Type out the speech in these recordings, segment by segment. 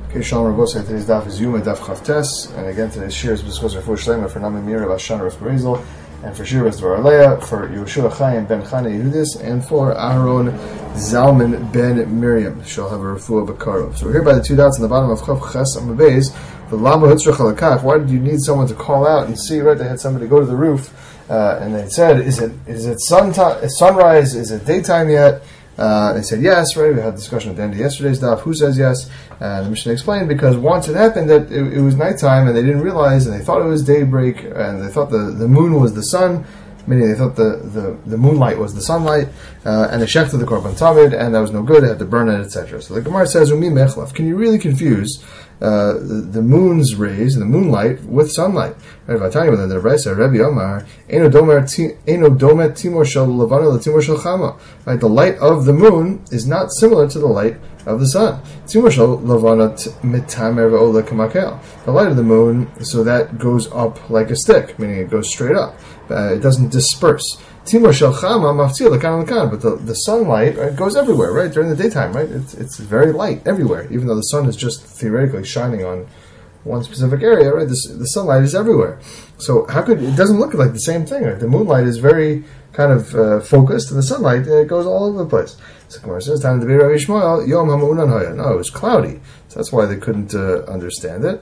Okay, Shalom Rabosai, today's daf is Yuma Daf Chavtes, and again today's shir is discussed for Shlema, for Nami Mir, Bashan Rav Berezel, and for Shir is Dvar Aleya, for Yehoshua Chaim ben Chana Yehudis, and for Aaron Zalman ben Miriam. She'll have a refuah b'karov. So we're here by the two dots on the bottom of Chav Ches Amabez. The Lama Hutzrach Alakach. Why did you need someone to call out and see? Right, they had somebody go to the roof, and they said, "Is it sunrise? Is it daytime yet?" They said yes, right? We had a discussion at the end of yesterday's daf. Who says yes? And the Mishnah explained because once it happened that it was nighttime and they didn't realize, and they thought it was daybreak, and they thought the moon was the sun, meaning they thought the moonlight was the sunlight, and they shechted the korban tamid, and that was no good. They had to burn it, etc. So the Gemara says, "Umi mechlaf." Can you really confuse the moon's rays, the moonlight, with sunlight? Right? If I tell you that the Brisa, Rabbi Omar, Eino domet timor shel levana letimor shel chama. Right, the light of the moon is not similar to the light of the sun. Timor shel levana mitamer ve'ola kamakel. The light of the moon, so that goes up like a stick, meaning it goes straight up. It doesn't disperse. Timor shel chama maftil lekan lekan. But the sunlight, right, goes everywhere, right, during the daytime, right? It's very light everywhere, even though the sun is just theoretically shining on one specific area, right? The sunlight is everywhere. So how could it doesn't look like the same thing? Right? The moonlight is very kind of focused, and the sunlight goes all over the place. So Gemara says, "Time to be Rabbi Shmuel, Yom Hamunan Haya." No, it was cloudy, so that's why they couldn't understand it.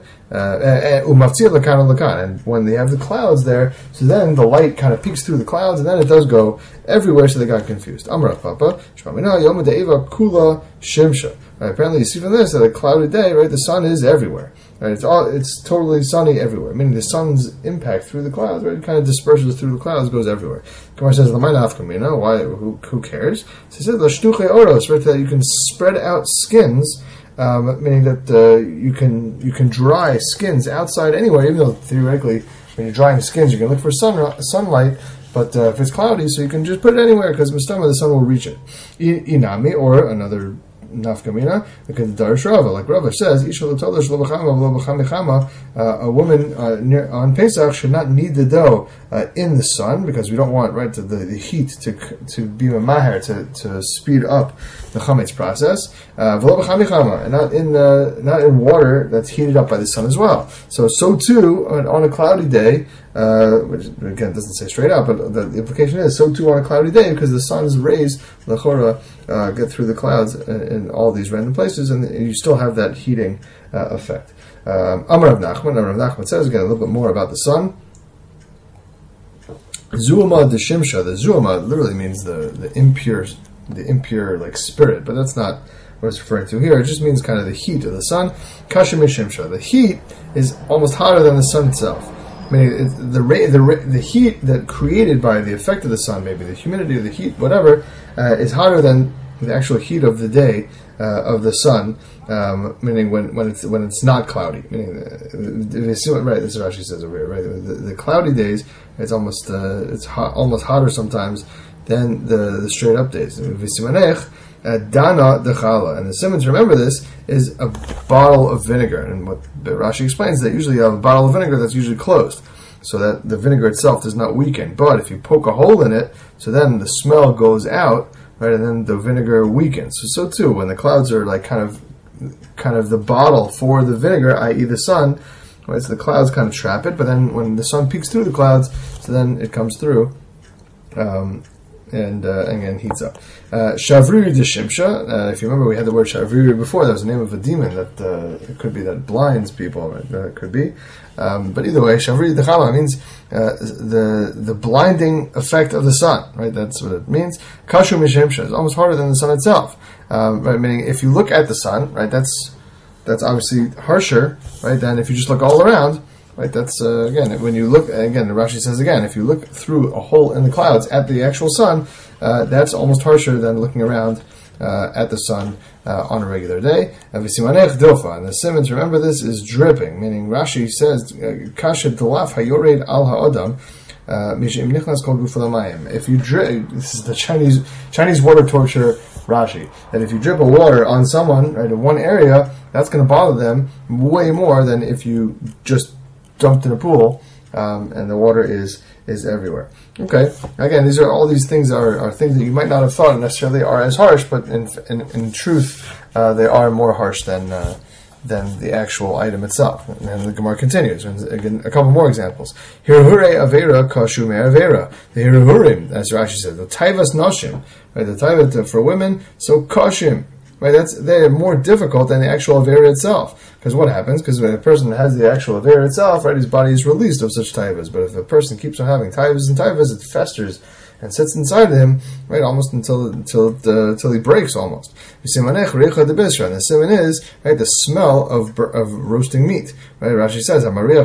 And when they have the clouds there, so then the light kind of peeks through the clouds, and then it does go everywhere. So they got confused. Amar Papa, Shmamina Yom De'eva Kula Shimsha. Apparently, you see from this that a cloudy day, right? The sun is everywhere. Right? It's totally sunny everywhere. Meaning the sun's impact through the clouds, right? It kind of disperses through the clouds, goes everywhere. Gemara says, why? Who cares? So he said, "L'shtuche oros," right? That you can spread out skins, meaning that you can dry skins outside anywhere. Even though theoretically, when you're drying skins, you can look for sunlight. But if it's cloudy, so you can just put it anywhere because Mustama, the sun will reach it. Inami, or another nafkamina, because Darish Rava, like Rava says, a woman on Pesach should not knead the dough in the sun, because we don't want, right, the heat to be maher, to speed up the chametz process, and not in water that's heated up by the sun as well. So too on a cloudy day, which again doesn't say straight out, but the implication is so too on a cloudy day, because the sun's rays lechora get through the clouds in all these random places, and you still have that heating effect. Amar Rav Nachman says again a little bit more about the sun. Zuama de Shimsha. The Zuama literally means the impure like spirit, but that's not what it's referring to here. It just means kind of the heat of the sun. Kashim Shimsha. The heat is almost hotter than the sun itself. I mean, the heat that created by the effect of the sun, maybe the humidity of the heat, whatever, is hotter than the actual heat of the day of the sun. Meaning when it's not cloudy. Meaning, right? This is what Rashi says over here. Right, the cloudy days, it's almost almost hotter sometimes than the straight up days. V'simanech dana dechala, and the simon to remember this is a bottle of vinegar. And what Rashi explains that usually you have a bottle of vinegar that's usually closed, so that the vinegar itself does not weaken. But if you poke a hole in it, so then the smell goes out, right, and then the vinegar weakens. So too, when the clouds are like kind of the bottle for the vinegar, i.e. the sun, right? So the clouds kind of trap it, but then when the sun peeks through the clouds, so then it comes through. And again heats up. Shavriri de Shimsha. If you remember, we had the word Shavriri before. That was the name of a demon that it could be that blinds people. Right? It could be, but either way, Shavriri de Chala means the blinding effect of the sun. Right, that's what it means. Kashu Mishimsha is almost harder than the sun itself. Right, meaning if you look at the sun, right, that's obviously harsher, right, than if you just look all around. Right, that's again, when you look, again, the Rashi says again, if you look through a hole in the clouds at the actual sun, that's almost harsher than looking around at the sun on a regular day. And the simon, remember this, is dripping, meaning Rashi says, Kasha delaf hayored al ha'adam, if you drip, this is the Chinese water torture Rashi, that if you drip a water on someone, right, in one area, that's going to bother them way more than if you just dumped in a pool, and the water is everywhere. Okay, again, all these things are things that you might not have thought necessarily are as harsh, but in truth, they are more harsh than than the actual item itself. And then the Gemara continues. And again, a couple more examples. Hiruhure avera kashu me avera. The hiruhurim, as Rashi said, the taivas noshim, right? The taiva for women, so kashim. Right, they're more difficult than the actual avera itself. Because what happens? Because when a person has the actual avera itself, right, his body is released of such taivas. But if a person keeps on having taivas and taivas, it festers and sits inside of him, right, almost until he breaks almost. And the simon is, right, the smell of roasting meat. Right, Rashi says,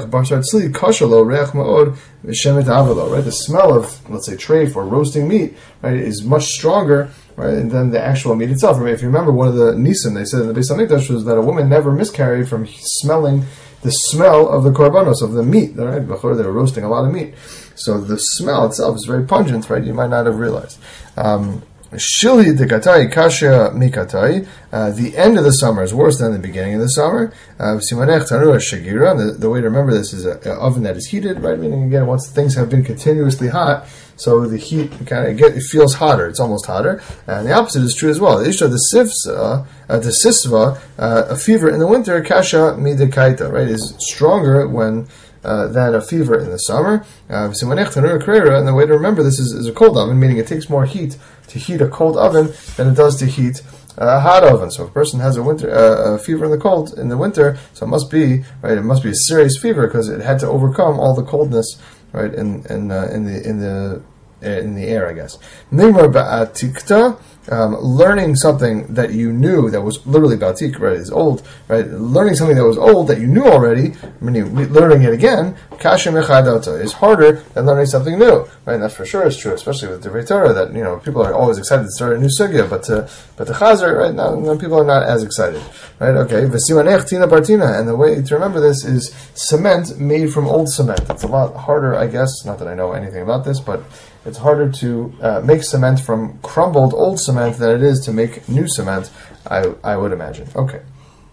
right, the smell of, let's say, treif or roasting meat, right, is much stronger, right, than the actual meat itself. Right, if you remember, one of the nisim they said in the Beis Hamikdash was that a woman never miscarried from smelling the smell of the korbanos, of the meat. Right, before they were roasting a lot of meat. So the smell itself is very pungent, right? You might not have realized. Shili dekatai kasha mikatai. The end of the summer is worse than the beginning of the summer. Simanech tanura shagira. The way to remember this is an oven that is heated, right? Meaning, again, once things have been continuously hot, so the heat it feels hotter. It's almost hotter. And the opposite is true as well. The sisva, a fever in the winter, kasha midekaita, right, is stronger than a fever in the summer. And the way to remember this is a cold oven, meaning it takes more heat to heat a cold oven than it does to heat a hot oven. So if a person has a fever in the winter, so it must be a serious fever because it had to overcome all the coldness, right, in the air, I guess. Nimar ba'atikta, learning something that you knew that was literally batik, right, is old, right? Learning something that was old that you knew already, learning it again, kasha mechadata, is harder than learning something new, right? And that for sure is true, especially with Divrei Torah, that, people are always excited to start a new sugya, but the chazer, right, now people are not as excited, right? Okay, v'simanech tina bartina, and the way to remember this is cement made from old cement. It's a lot harder, I guess, not that I know anything about this, but it's harder to make cement from crumbled old cement than it is to make new cement, I would imagine. Okay.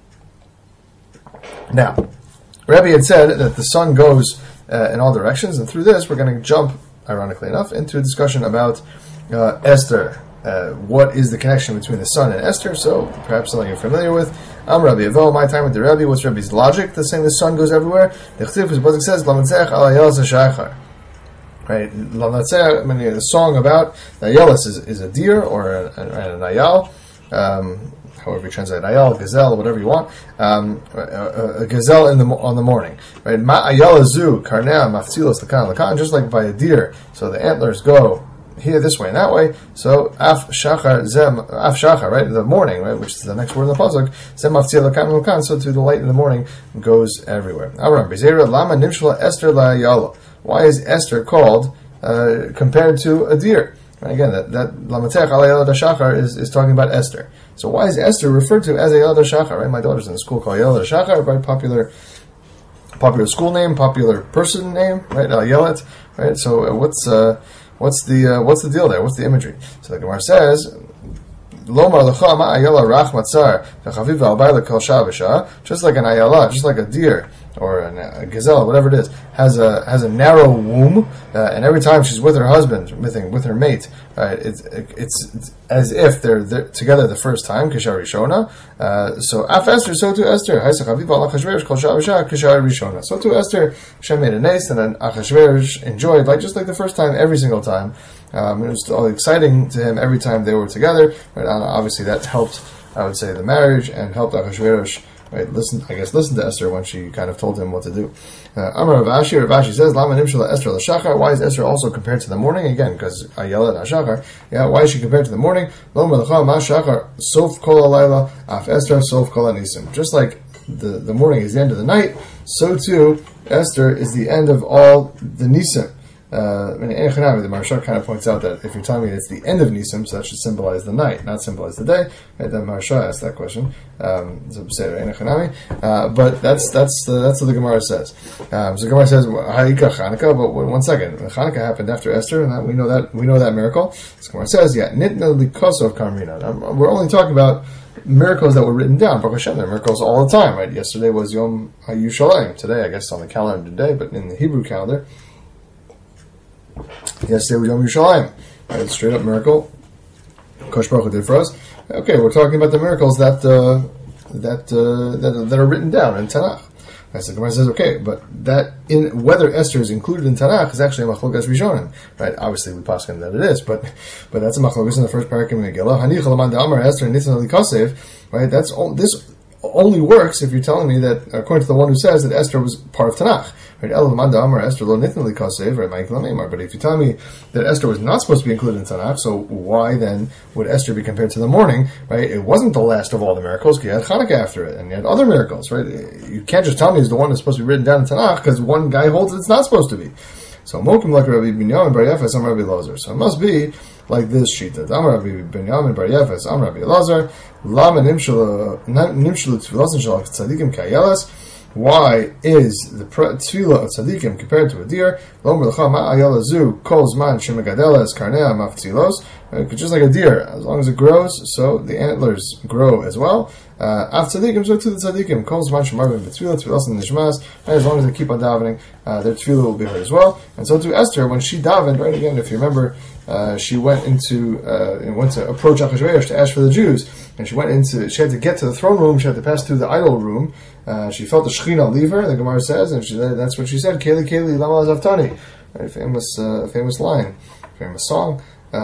Now, Rabbi had said that the sun goes in all directions, and through this we're going to jump, ironically enough, into a discussion about Esther. What is the connection between the sun and Esther? So, perhaps something you're familiar with. I'm Rabbi Avo, my time with the Rabbi. What's Rabbi's logic? The saying the sun goes everywhere. The Chtiv, his Pasuk says, Lamatzech ala yelas hashachar. Right, the song about Nayalis is a deer or a Nayal, however you translate Nayal, gazelle, whatever you want, a gazelle on the morning. Right, Ma'ayala zu karnea maftilos lakan, just like by a deer, so the antlers go here this way and that way. So af shachar, right, the morning, right, which is the next word in the pasuk, zem maftil lakan, so to the light in the morning goes everywhere. Amram Bezerah lama nimshla Esther la'ayala. Why is Esther called compared to a deer? And again, that Lamatech ala Yelad HaShachar is talking about Esther. So why is Esther referred to as a Yelad HaShachar? Right, my daughter's in a school called Yelad HaShachar, right? Popular school name, popular person name, right? Yelet, right? So what's the deal there? What's the imagery? So the Gemara says, Lomar lecha ma'ayala rach matzar v'chaviv albayla kol shah v'shah, just like an ayala, just like a deer or a gazelle, whatever it is, has a narrow womb, and every time she's with her husband, with her mate, it's as if they're together the first time. Kishar Rishona. So af Esther, so to Esther. So to Esther, Hashem made a nace, and then Achashverosh enjoyed just like the first time, every single time. It was all exciting to him every time they were together. Right? Obviously, that helped, I would say, the marriage and helped Achashverosh. Right, listen to Esther when she kind of told him what to do. Amar Rav Ashi says, Lama nimshal Esther l'shachar. Why is Esther also compared to the morning? Again, because Ayala l'shachar. Yeah, why is she compared to the morning? Lo melacha ma shachar sof kol alayla af Esther sof kol anisim. Just like the morning is the end of the night, so too Esther is the end of all the nisim. The Maharsha kind of points out that if you're telling me it's the end of Nisim, so that should symbolize the night, not symbolize the day. Right? Then Maharsha asked that question. But that's what the Gemara says. So the Gemara says Ha'ika Chanukah, but one second, Chanukah happened after Esther, and we know that miracle. So the Gemara says, Nitna Likoso of Karmina. We're only talking about miracles that were written down. Baruch Hashem, there are miracles all the time. Right? Yesterday was Yom HaYushalayim. Today, I guess on the calendar today, but in the Hebrew calendar. Yesterday was Yom Yerushalayim. Right, it's a straight up miracle. Kosh Baruch Hu did for us. Okay, we're talking about the miracles that that are written down in Tanakh. Right, so the Gemara says, okay, but that in whether Esther is included in Tanakh is actually a machlokas rishonim, right? Obviously, we paskin that it is, but that's a machlokas in the first paragraph of Megillah. Hani chalaman de'amar Esther nitzan likasev, right? That's all. This only works if you're telling me that, according to the one who says that Esther was part of Tanakh. Right? Esther lo nitna likasev, right? But if you tell me that Esther was not supposed to be included in Tanakh, so why then would Esther be compared to the morning? Right? It wasn't the last of all the miracles. You had Hanukkah after it, and you had other miracles. Right? You can't just tell me it's the one that's supposed to be written down in Tanakh because one guy holds it's not supposed to be. So Mokim like Rabbi Binyamin Bar Yefes, Am Rabbi Elazar. So it must be like this shita. Am Rabbi Binyamin Bar Yefes, Am Rabbi Elazar. Lama nimshlu tfilasin shel tzadikim kayelas. Why is the tefillah of tzadikim compared to a deer? Lo merlecha ma ayala zu kol zman shemagadelas karnea maftilos. Just like a deer, as long as it grows, so the antlers grow as well. Af tzadikim, so to the tzadikim, kol zman shemarvim b'tefillah tfilasin nishmas. As long as they keep on davening, their tefillah will be heard as well. And so to Esther, when she davened, right again, if you remember, she went to approach Achashverosh to ask for the Jews, and she had to get to the throne room. She had to pass through the idol room. She felt the Shekhinah leave her. The Gemara says, and that's what she said. Keli keli lama zaftani, right? Famous line, famous song.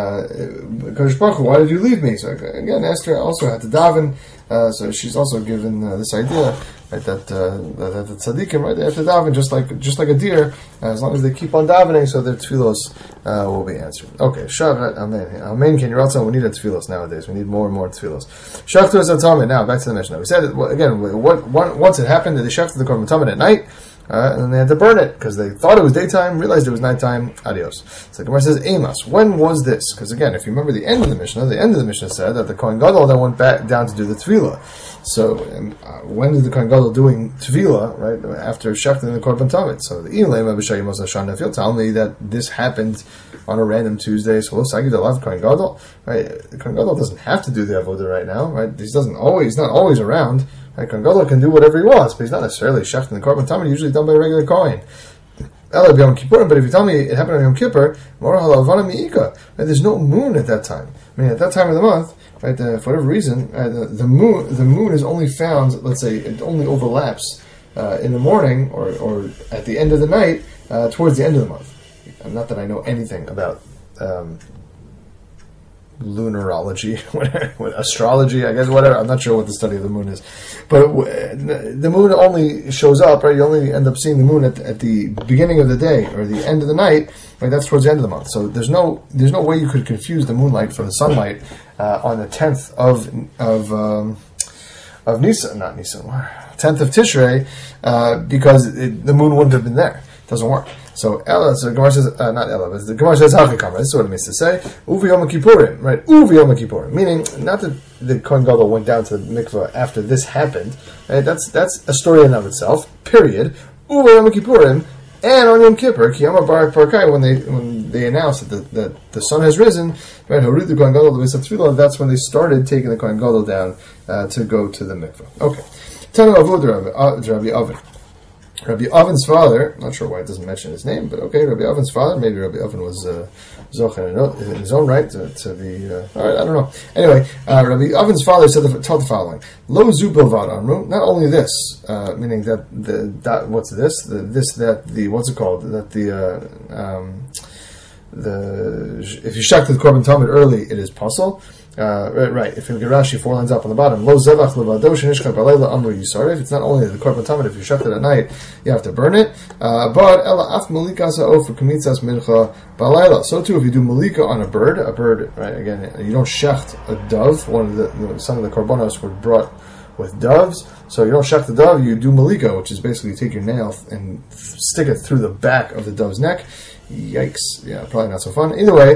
Kodesh Baruch Hu, why did you leave me? So again, Esther also had to daven. So she's also given this idea, right, that the tzaddikim, right, they have to daven just like a deer, as long as they keep on davening, so their tefillos will be answered. Okay, Shavat Amen. Can you also? We need a tefillos nowadays. We need more and more tefillos. Shachtu es Tamid. Now back to the Mishnah. We said again. Once it happened that they shachted the korban tamid at night. And then they had to burn it because they thought it was daytime, realized it was nighttime. Adios. So the Gemara says, Amos, when was this? Because again, if you remember the end of the Mishnah said that the Kohen Gadol then went back down to do the Tefillah. So when did the Kohen Gadol doing Tefillah, right, after shechting the Korban Tamid? So the Ilay Mabishayim Osashan, if you'll tell me that this happened on a random Tuesday, so Sagid Alav Kohen Gadol, right? The Kohen Gadol doesn't have to do the Avodah right now, right? He's not always around. Right, Kohen Gadol can do whatever he wants, but he's not necessarily shechting the Korban Tamid, usually done by a regular Kohen. But if you tell me it happened on Yom Kippur, right, there's no moon at that time. I mean, at that time of the month, right, for whatever reason, the moon is only found, let's say, it only overlaps in the morning or at the end of the night, towards the end of the month. Not that I know anything about lunarology, astrology, I guess, whatever. I'm not sure what the study of the moon is, but the moon only shows up, right? You only end up seeing the moon at the beginning of the day or the end of the night, right? That's towards the end of the month. So there's no way you could confuse the moonlight from the sunlight on the 10th of Nisan, not Nisan, 10th of Tishrei, because the moon wouldn't have been there. It doesn't work. So the Gemara says, not Ella, but the Gemara says, Hachikam, this is what it means to say, Uvi Yom Kippurim, right? Uvi Yom Kippurim, meaning, not that the Kohen Gadol went down to the mikveh after this happened, right? That's a story in and of itself, period. Uvi Yom Kippurim, and on Yom Kippur, Kiyama Barak Parakai, when they announced that the sun has risen, right? Harid the Kohen Gadol, the Mesa Tefillah, that's when they started taking the Kohen Gadol down to go to the mikveh. Okay. Tanu Avod Rabbi Oven. Rabbi Oven's father, not sure why it doesn't mention his name, but okay, Rabbi Oven's father, maybe Rabbi Oven was Zocher in his own right to be, alright, I don't know. Anyway, Rabbi Oven's father told the following, Lo zu bilvad amru, not only this, meaning that if you shak the Korban Tamid early, it is possible. Right. If you look at Rashi, 4 lines up on the bottom, Lo zevach levado shenishcha balayla amru yisarif. It's not only the Korban Tamid, if you shak it at night, you have to burn it. But ela af malika sa'o for kamitzas mincha balayla. So too, if you do malika on a bird, right? Again, you don't shecht a dove. Some of the korbanos were brought with doves, so you don't shecht the dove. You do malika, which is basically you take your nail and stick it through the back of the dove's neck. Yikes! Yeah, probably not so fun. Either way.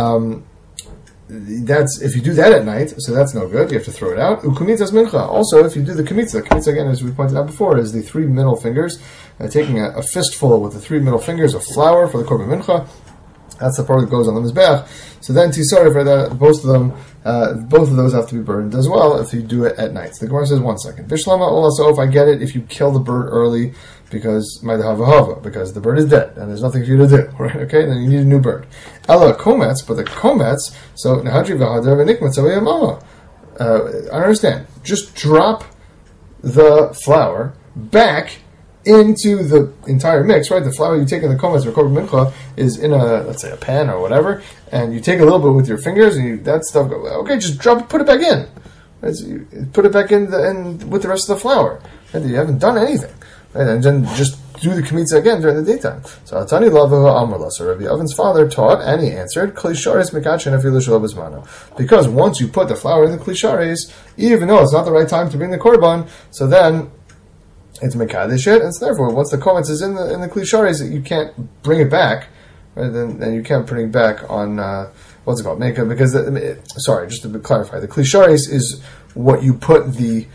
That's if you do that at night, so that's no good. You have to throw it out. Ukumitzas mincha. Also, if you do the kmitza again, as we pointed out before, is the 3 middle fingers, taking a fistful with the 3 middle fingers of flour for the korban mincha. That's the part that goes on the mizbeach. So then tisarif, for that, both of those have to be burned as well if you do it at night. So the Gemara says, 1 second. Bishlama olaso, if I get it, if you kill the bird early, because the bird is dead and there's nothing for you to do, right? Okay, then you need a new bird. Ella komets, but the komets, so nahadri v'hadar v'nikmat, so I understand. Just drop the flour back into the entire mix, right? The flour you take in the kometz for korban mincha is in a, let's say, a pan or whatever, and you take a little bit with your fingers, and that stuff, okay, just put it back in. Right? So you put it back in with the rest of the flour. Right? You haven't done anything. Right? And then just do the kmitza again during the daytime. So Atani Lavahu Amrla. So Rabbi Oven's father taught, and he answered, Klisharis Mikachin Afilu Shalobazmano. Because once you put the flour in the klisharis, even though it's not the right time to bring the korban, so then it's mekadesh it, and so therefore, once the kometz is in the klisharis, you can't bring it back, right? Then you can't bring it back on what's it called? Because just to clarify, the klisharis is what you put the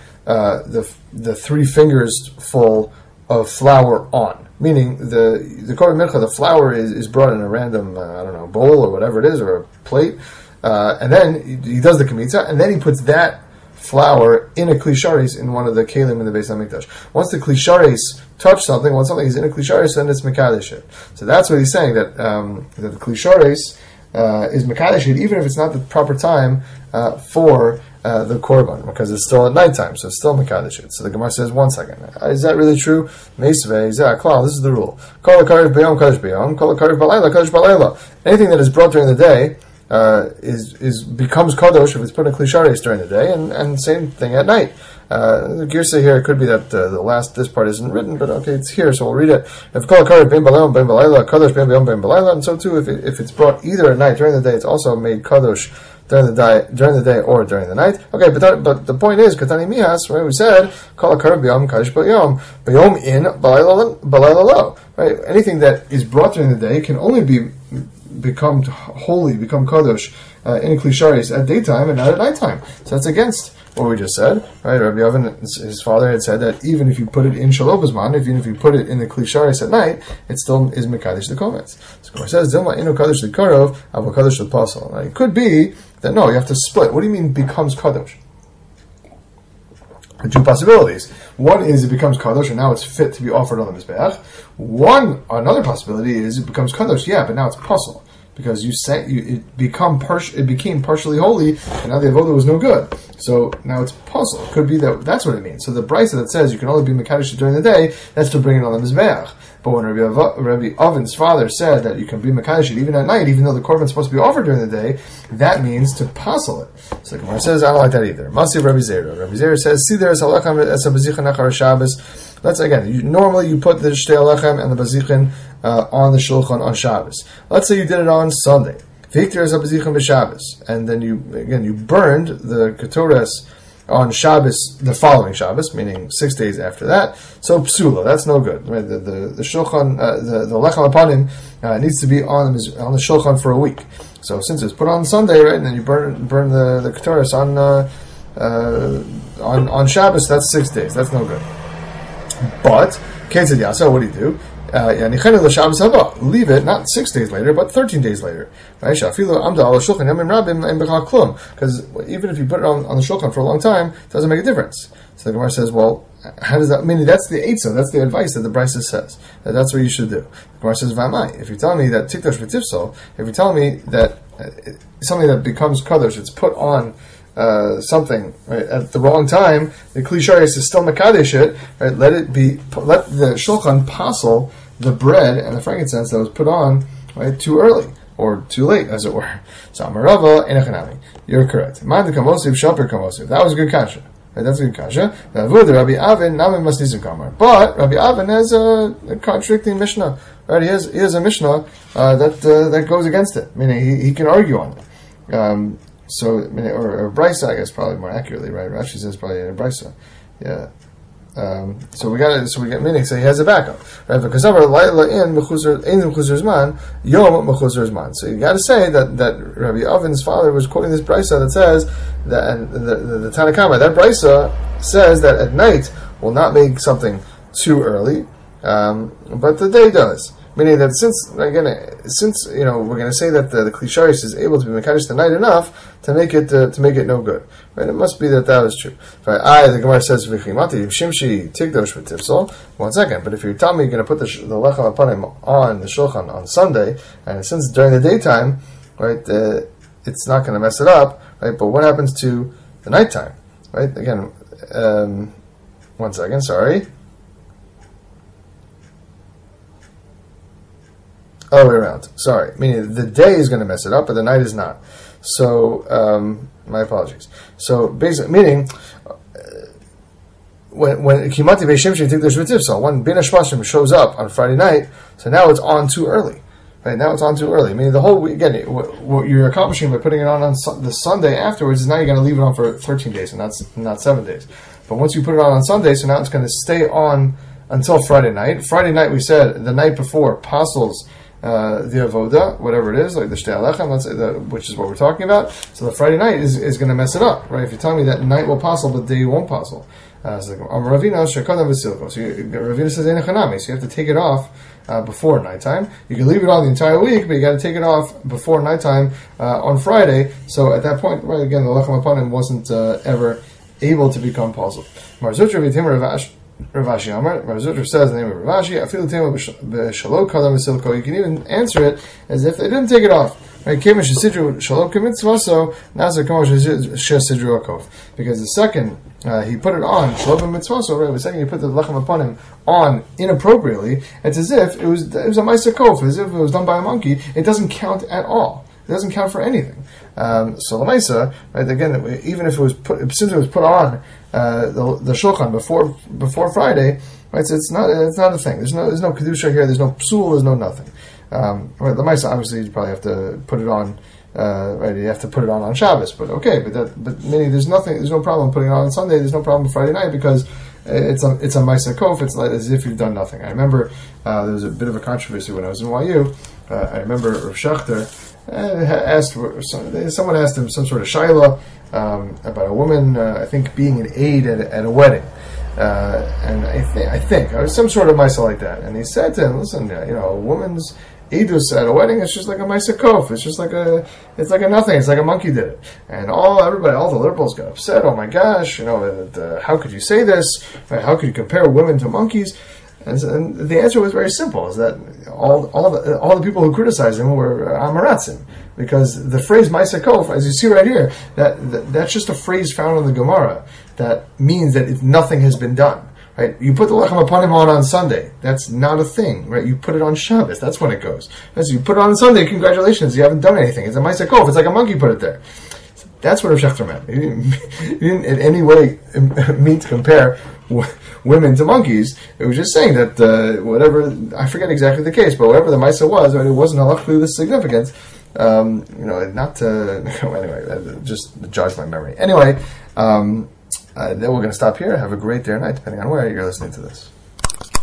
3 fingers full of flour on. Meaning the korban mincha, the flour is brought in a random bowl or whatever it is, or a plate, and then he does the kmitza, and then he puts that flour in a klisharis in one of the kelim in the Beis Hamikdash. Once the klisharis touch something, once something is in a klisharis, then it's mekadesh it. So that's what he's saying, that the klisharis is mekadesh it, even if it's not the proper time for the korban, because it's still at nighttime, so it's still mekadesh it. So the Gemara says, 1 second, is that really true? Meisvei, klal, this is the rule. Kol hakarev b'yom kadesh b'yom, kol hakarev b'layla kadesh b'layla. Anything that is brought during the day becomes kadosh if it's put in klisharis during the day, and same thing at night. The girsa here, it could be that this part isn't written, but okay, it's here, so we'll read it. If kol hakarev ben b'layom ben b'layla, kadosh ben b'yom ben b'layla, and so too, if it's brought either at night during the day, it's also made kadosh during the day or during the night. Okay, but the point is, Katani Mihas, right? We said kol hakarev b'yom kadosh b'yom in b'layla lo. Right? Anything that is brought during the day can only become holy, become kadosh in klisharis at daytime and not at nighttime. So that's against what we just said, right? Rabbi Oven, his father, had said that even if you put it in shalobazman, even if you put it in the klisharis at night, it still is mekadesh the kometz. So it says Dilma inu kadosh l'karov, avo kadosh l'pasal. It could be that no, you have to split. What do you mean becomes kadosh? The 2 possibilities. One is it becomes kadosh and now it's fit to be offered on the mizbeach. Another possibility is it becomes kadosh, but now it's pasal, because it became partially holy, and now the avodah was no good. So now it's pasal. It could be that's what it means. So the brisa that says you can only be mekadesh during the day, that's to bring it on the mizbeach. But when Rabbi Oven's father said that you can be mekadesh even at night, even though the korban is supposed to be offered during the day, that means to pasal it. So the Gemara says, I don't like that either. Masi Rabbi Zera. Rabbi Zera says, see, there is halacham as a bazichan achar Shabbos. Let's normally you put the shtei halacham and the bazichan on the shulchan on Shabbos. Let's say you did it on Sunday. Victor is a bazichan b'Shabbos, and then you burned the ketores on Shabbos, the following Shabbos, meaning 6 days after that. So psula, that's no good. Right? The shulchan, the lechem apanim needs to be on the shulchan for a week. So since it's put on Sunday, right, and then you burn the ketores on Shabbos, that's 6 days. That's no good. But Ketzad Yasa, what do you do? Leave it not 6 days later, but 13 days later. Because even if you put it on the shulchan for a long time, it doesn't make a difference. So the Gemara says, well, how does that mean? That's the eitzah, that's the advice that the Brisa says. That's what you should do. The Gemara says, V'amai. If you're telling me that tikdosh v'tifsol, if you're telling me that something that becomes kadosh, it's put on something right, at the wrong time, the klisharis is still mekadesh it, right? Let the shulchan pasal the bread and the frankincense that was put on right too early or too late, as it were. So Amarava enechanami. You're correct. Man de kamosiv shaper kamosiv. That was a good kasha. Right, that's a good kasha. But Rabbi Avin has a contradicting Mishnah. Right, he has a Mishnah that goes against it. Meaning he can argue on it. Or Brisa, I guess, probably more accurately, right? Rashi says probably a Brisa. Yeah. So we get meaning. So he has a backup, right? Because So you got to say that Rabbi Oven's father was quoting this brisa that says that, and the Tanakama, that brisa says that at night will not make something too early, but the day does. Meaning that since we're going to say that the klisharis is able to be mekadesh the night enough to make it no good, right? It must be that was true. Right? The Gemara says v'chimati shimshi tigdosh v'tifsol. 1 second, but if you're telling me you're going to put the lechem apanim on the shulchan on Sunday, and since during the daytime, right, it's not going to mess it up, right? But what happens to the nighttime, right? Again. 1 second, sorry. Other way around. Sorry. Meaning the day is going to mess it up, but the night is not. So, my apologies. So, basically, meaning, when Kimati Beishimshi Tikdash V'Tifsal, when Bin Hashmashim shows up on Friday night, so now it's on too early. Right, now it's on too early. Meaning the whole week, again, what you're accomplishing by putting it on the Sunday afterwards is now you're going to leave it on for 13 days and not 7 days. But once you put it on Sunday, so now it's going to stay on until Friday night. Friday night, we said, the night before, apostles, the avoda, whatever it is, like the shtei alechem, let's say which is what we're talking about. So the Friday night is going to mess it up, right? If you're telling me that night will passel, but day won't passel. So Ravina says enechanami, so you have to take it off before nighttime. You can leave it on the entire week, but you got to take it off before nighttime on Friday. So at that point, right, again, the lechem apanim wasn't ever able to become passel. Marzutra v'timur Ravashi Amar, Rav says the name of Ravashi, Afilu Tema b'Shalom Kadam V'Silko. You can even answer it as if they didn't take it off. Right? Kemish Sidru Shalom Kamitzvaso, Nazar Kamosh Sidru Akov. Because the second he put it on Shalom Mitzvaso, right? The second he put the lechem upon him on inappropriately, it's as if it was a Ma'aser Kov, as if it was done by a monkey. It doesn't count at all. It doesn't count for anything. So Lamaisa, right? Again, even if it was since it was put on the shulchan before Friday, right? So it's not a thing. There's no kedusha here. There's no psul. There's no nothing. Right? Lamaisa, obviously, you probably have to put it on. Right? You have to put it on Shabbos. But okay. But meaning there's nothing. There's no problem putting it on Sunday. There's no problem Friday night because it's a Ma'aser Kov. It's like as if you've done nothing. I remember there was a bit of a controversy when I was in YU. I remember Rav Shachter someone asked him some sort of shaila about a woman, I think, being an aide at a wedding, and I think some sort of ma'aser like that. And he said to him, "Listen, a woman's eidus at a wedding is just like a ma'aser kof. It's like a nothing. It's like a monkey did it." And all the liberals got upset. Oh my gosh, how could you say this? How could you compare women to monkeys? And the answer was very simple: is that all the people who criticized him were Amaratzim, because the phrase Ma'aser Kov, as you see right here, that's just a phrase found in the Gemara that means that nothing has been done. Right? You put the lechem upon him on Sunday. That's not a thing, right? You put it on Shabbos. That's when it goes. So you put it on Sunday. Congratulations, you haven't done anything. It's a Ma'aser Kov. It's like a monkey put it there. That's what Rav Shachter meant. He didn't in any way mean to compare women to monkeys. It was just saying that whatever, I forget exactly the case, but whatever the Maisa was, right, it wasn't halachically this significant. Not to, anyway, just jog my memory. Anyway, then we're going to stop here. Have a great day or night, depending on where you're listening to this.